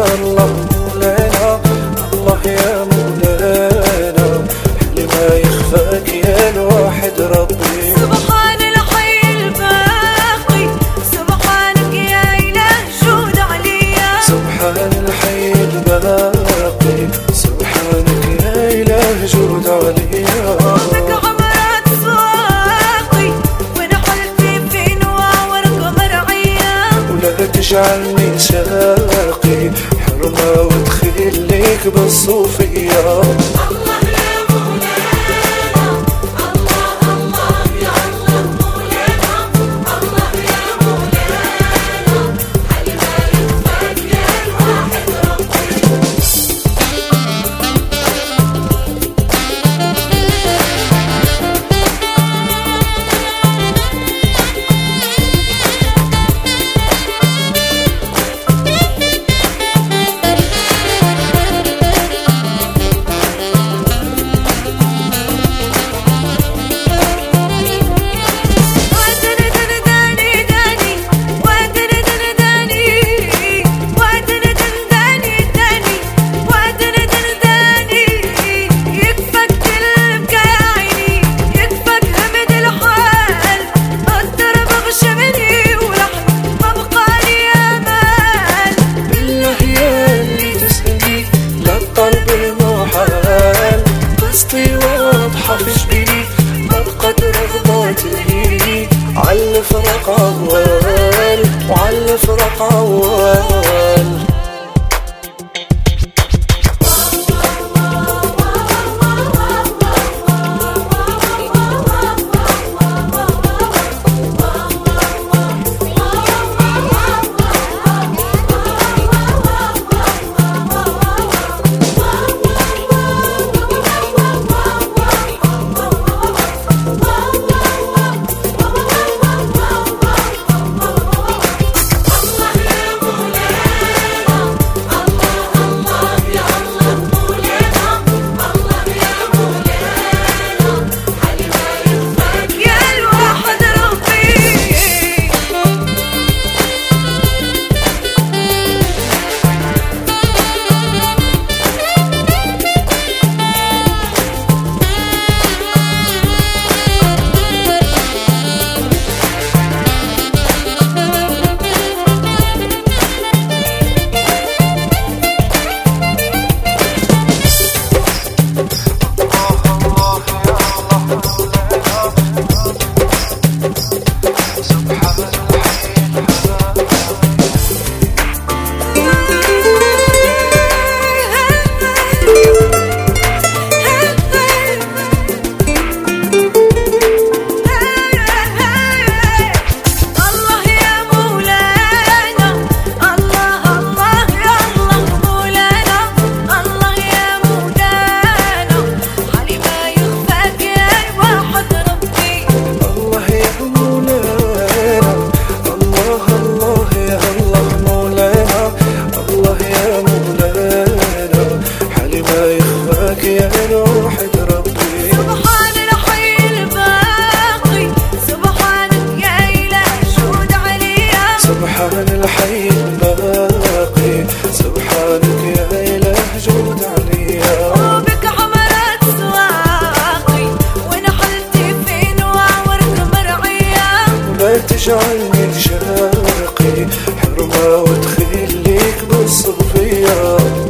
الله مولانا، الله يا مولانا، اللي ما يخفاك يا الواحد ربي. سبحان الحي الباقي، سبحانك يا إله جود عليا. سبحان الحي الباقي، سبحانك يا إله جود عليا. بك عمرات سواقي ونحلتي في نوى ورقة مرعية. ولا تجعلني ساقي حرمة وتخليك بالصوفية. عالفرق عوال وعالفرق عوال. سبحان الحي الباقي، سبحانك يا إله جود عليا. وبك عمرات سواقي ونحلتي في نوى ورقة مرعية. ولا تجعلني شاقي حرمة وتخليك بالصوفية.